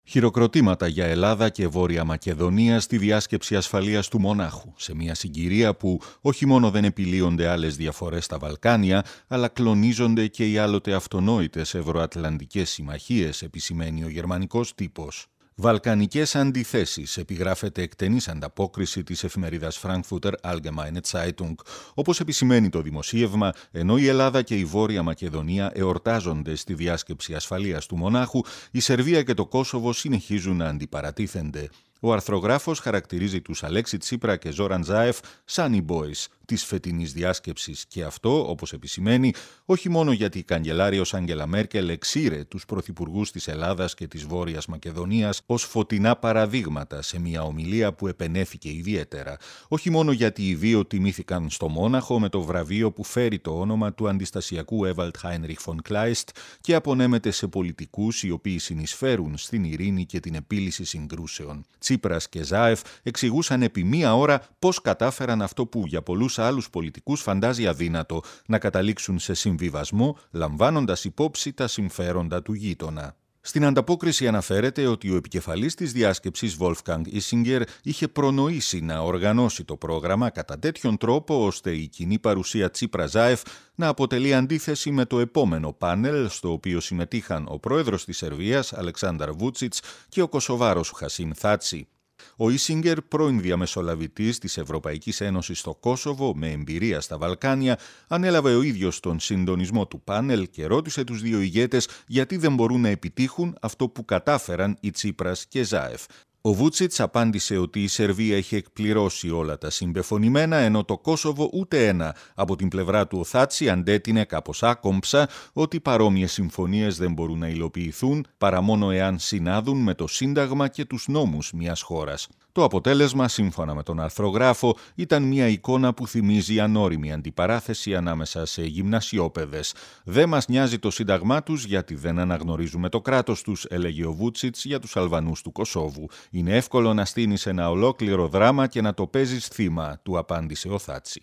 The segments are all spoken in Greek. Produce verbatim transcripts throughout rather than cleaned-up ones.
Χειροκροτήματα για Ελλάδα και Βόρεια Μακεδονία στη διάσκεψη ασφαλείας του Μονάχου, σε μια συγκυρία που όχι μόνο δεν επιλύονται άλλες διαφορές στα Βαλκάνια, αλλά κλονίζονται και οι άλλοτε αυτονόητες ευρωατλαντικές συμμαχίες, επισημαίνει ο γερμανικός τύπος. Βαλκανικές αντιθέσεις, επιγράφεται εκτενής ανταπόκριση της εφημερίδας Frankfurter Allgemeine Zeitung. Όπως επισημαίνει το δημοσίευμα, ενώ η Ελλάδα και η Βόρεια Μακεδονία εορτάζονται στη διάσκεψη ασφαλείας του Μονάχου, η Σερβία και το Κόσοβο συνεχίζουν να αντιπαρατίθενται. Ο αρθρογράφος χαρακτηρίζει τους Αλέξη Τσίπρα και Ζόραν Ζάεφ «Sunny Boys» της φετινής διάσκεψης και αυτό, όπως επισημαίνει, όχι μόνο γιατί η καγκελάριος Άγγελα Μέρκελ εξήρε τους πρωθυπουργούς της Ελλάδας και της Βόρειας Μακεδονίας ως φωτεινά παραδείγματα σε μια ομιλία που επενέθηκε ιδιαίτερα, όχι μόνο γιατί οι δύο τιμήθηκαν στο Μόναχο με το βραβείο που φέρει το όνομα του αντιστασιακού Ewald Heinrich von Kleist και απονέμεται σε πολιτικούς οι οποίοι συνεισφέρουν στην ειρήνη και την επίλυση συγκρούσεων. Τσίπρας και Ζάεφ εξηγούσαν επί μία ώρα πώς κατάφεραν αυτό που για πολλούς άλλους πολιτικούς φαντάζει αδύνατο, να καταλήξουν σε συμβιβασμό, λαμβάνοντας υπόψη τα συμφέροντα του γείτονα. Στην ανταπόκριση αναφέρεται ότι ο επικεφαλής της διάσκεψης Wolfgang Ischinger είχε προνοήσει να οργανώσει το πρόγραμμα κατά τέτοιον τρόπο ώστε η κοινή παρουσία Τσίπρα-Ζάεφ να αποτελεί αντίθεση με το επόμενο πάνελ στο οποίο συμμετείχαν ο πρόεδρος της Σερβίας Αλεξάνδαρ Βούτσιτς και ο Κωσοβάρος Χασίμ Θάτσι. Ο Ίσιγκερ, πρώην διαμεσολαβητής της Ευρωπαϊκής Ένωσης στο Κόσοβο με εμπειρία στα Βαλκάνια, ανέλαβε ο ίδιος τον συντονισμό του πάνελ και ρώτησε τους δύο ηγέτες γιατί δεν μπορούν να επιτύχουν αυτό που κατάφεραν οι Τσίπρας και Ζάεφ. Ο Βούτσιτς απάντησε ότι η Σερβία είχε εκπληρώσει όλα τα συμπεφωνημένα, ενώ το Κόσοβο ούτε ένα. Από την πλευρά του ο Θάτσι αντέτεινε κάπως άκομψα ότι παρόμοιες συμφωνίες δεν μπορούν να υλοποιηθούν παρά μόνο εάν συνάδουν με το Σύνταγμα και τους νόμους μιας χώρας. Το αποτέλεσμα, σύμφωνα με τον αρθρογράφο, ήταν μια εικόνα που θυμίζει ανώριμη αντιπαράθεση ανάμεσα σε γυμνασιόπαιδες. «Δεν μας νοιάζει το σύνταγμά τους γιατί δεν αναγνωρίζουμε το κράτος τους», έλεγε ο Βούτσιτς για τους Αλβανούς του Κωσόβου. «Είναι εύκολο να στείνεις ένα ολόκληρο δράμα και να το παίζεις θύμα», του απάντησε ο Θάτσι.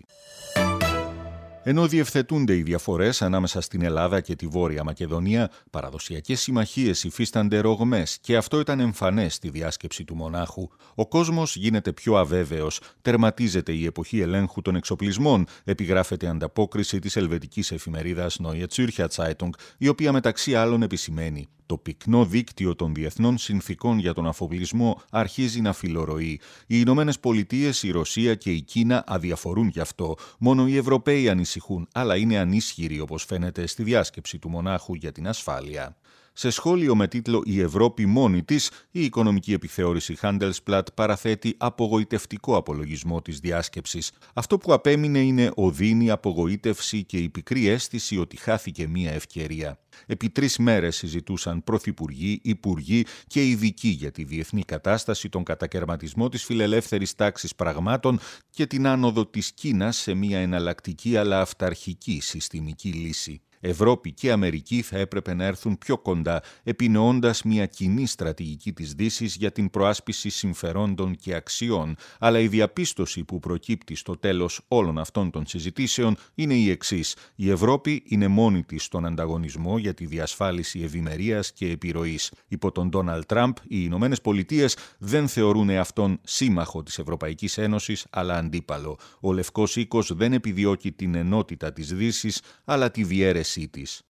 Ενώ διευθετούνται οι διαφορές ανάμεσα στην Ελλάδα και τη Βόρεια Μακεδονία, παραδοσιακές συμμαχίες υφίστανται ρογμές και αυτό ήταν εμφανές στη διάσκεψη του Μονάχου. Ο κόσμος γίνεται πιο αβέβαιος, τερματίζεται η εποχή ελέγχου των εξοπλισμών, επιγράφεται ανταπόκριση της ελβετικής εφημερίδας Neue Zürcher Zeitung, η οποία μεταξύ άλλων επισημαίνει: το πυκνό δίκτυο των διεθνών συνθηκών για τον αφοπλισμό αρχίζει να φιλορροεί. Οι Ηνωμένες Πολιτείες, η Ρωσία και η Κίνα αδιαφορούν γι' αυτό. Μόνο οι Ευρωπαίοι ανησυχούν, αλλά είναι ανίσχυροι όπως φαίνεται στη διάσκεψη του Μονάχου για την ασφάλεια. Σε σχόλιο με τίτλο «Η Ευρώπη μόνη της», η οικονομική επιθεώρηση Handelsblatt παραθέτει απογοητευτικό απολογισμό της διάσκεψης. Αυτό που απέμεινε είναι οδύνη, απογοήτευση και η πικρή αίσθηση ότι χάθηκε μία ευκαιρία. Επί τρεις μέρες συζητούσαν πρωθυπουργοί, υπουργοί και ειδικοί για τη διεθνή κατάσταση, τον κατακερματισμό της φιλελεύθερης τάξης πραγμάτων και την άνοδο της Κίνας σε μία εναλλακτική αλλά αυταρχική συστημική λύση. Ευρώπη και Αμερική θα έπρεπε να έρθουν πιο κοντά, επινοώντας μια κοινή στρατηγική της Δύσης για την προάσπιση συμφερόντων και αξιών, αλλά η διαπίστωση που προκύπτει στο τέλος όλων αυτών των συζητήσεων είναι η εξής: η Ευρώπη είναι μόνη της στον ανταγωνισμό για τη διασφάλιση ευημερίας και επιρροής. Υπό τον Ντόναλντ Τραμπ, οι Ηνωμένες Πολιτείες δεν θεωρούν αυτόν σύμμαχο της Ευρωπαϊκής Ένωσης, αλλά αντίπαλο. Ο Λευκός Οίκος δεν επιδιώκει την ενότητα της Δύσης, αλλά τη διαίρεσή της.